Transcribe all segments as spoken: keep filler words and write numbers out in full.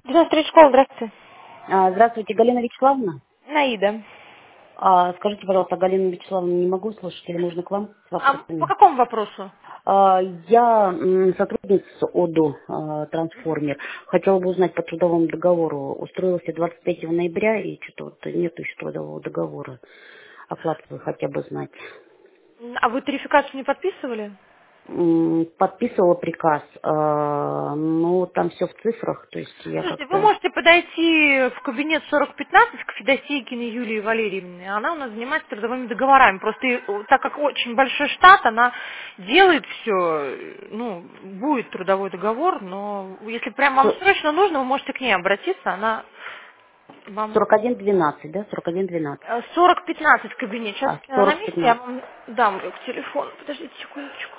девяносто три школа, здравствуйте. А, Здравствуйте, Галина Вячеславовна. Наида. А, Скажите, пожалуйста, Галину Вячеславовну не могу слушать или можно к вам с А по вопросами? какому вопросу? А, Я м, сотрудница ОДО а, «Трансформер». Хотела бы узнать по трудовому договору. Устроилась я двадцать третьего ноября, и что-то вот нет еще трудового договора. Оплату вы хотя бы знать. М, А вы тарификацию не подписывали? М, Подписывала приказ, а, но там все в цифрах, то есть я Слушайте, вы как-то... можете подойти в кабинет сорок пятнадцать к Федосейкиной Юлии Валерьевне. Она у нас занимается трудовыми договорами. Просто и, э, так как очень большой штат, она делает все, ну, будет трудовой договор, но если прям вам С- срочно нужно, вы можете к ней обратиться, она вам... сорок один двенадцать, да? сорок один двенадцать. Э, сорок пятнадцать кабинет. Сейчас, А, если она на сорок месте, я пятнадцать. вам дам к телефону. Подождите секундочку.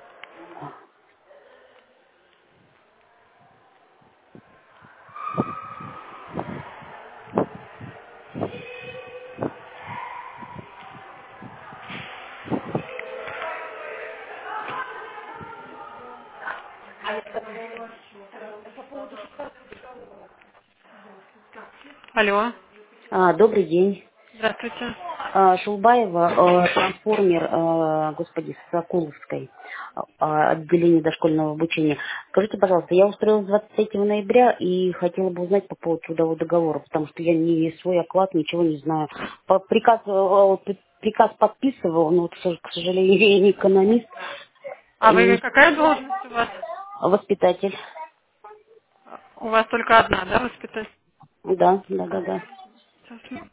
Алло, А, Добрый день. здравствуйте. А, Шулбаева, э, трансформер, э, господи, Соколовской, а, отделение дошкольного обучения. Скажите, пожалуйста, я устроилась двадцать третьего ноября и хотела бы узнать по поводу трудового договора, потому что я не свой оклад, ничего не знаю. По- Приказ, э, вот, приказ подписывала, но, вот, к сож- к сожалению, я не экономист, А вы не какая должность у вас? воспитатель. У вас только одна, да, воспитатель? Да, да, да, да. Сейчас мы-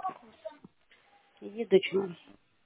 Иди, дочь моя.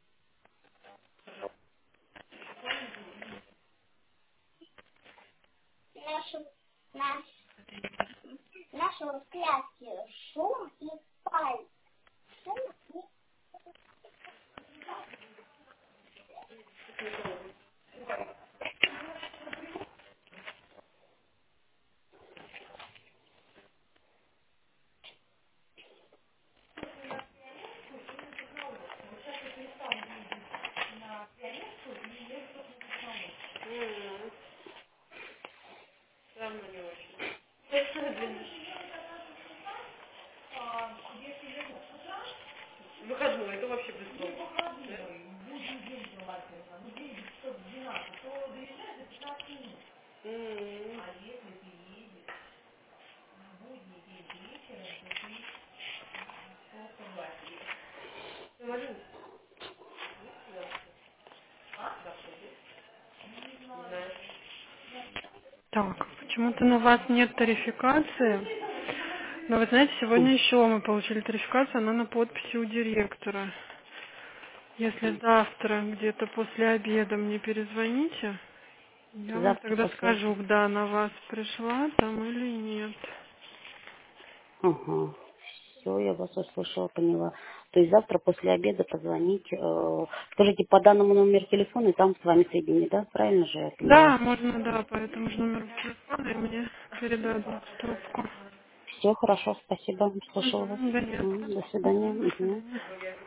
Так, почему-то на вас нет тарификации. Но вы знаете, М, сегодня еще мы получили тарификацию, она на подписи у директора. Если завтра где-то после обеда мне перезвоните, я вам Завтра тогда после... скажу, да, она вас пришла там или нет. Ага. Все, я вас услышала, поняла. То есть завтра после обеда позвонить. э, Скажите, по данному номеру телефона, и там с вами соединить, да? Правильно же я поняла? Да, можно, да, по этому же номеру телефона, и мне передадут трубку. Все хорошо, спасибо, услышала вас. Мгм, да нет. М, До Мгм, свидания. до Мгм. свидания.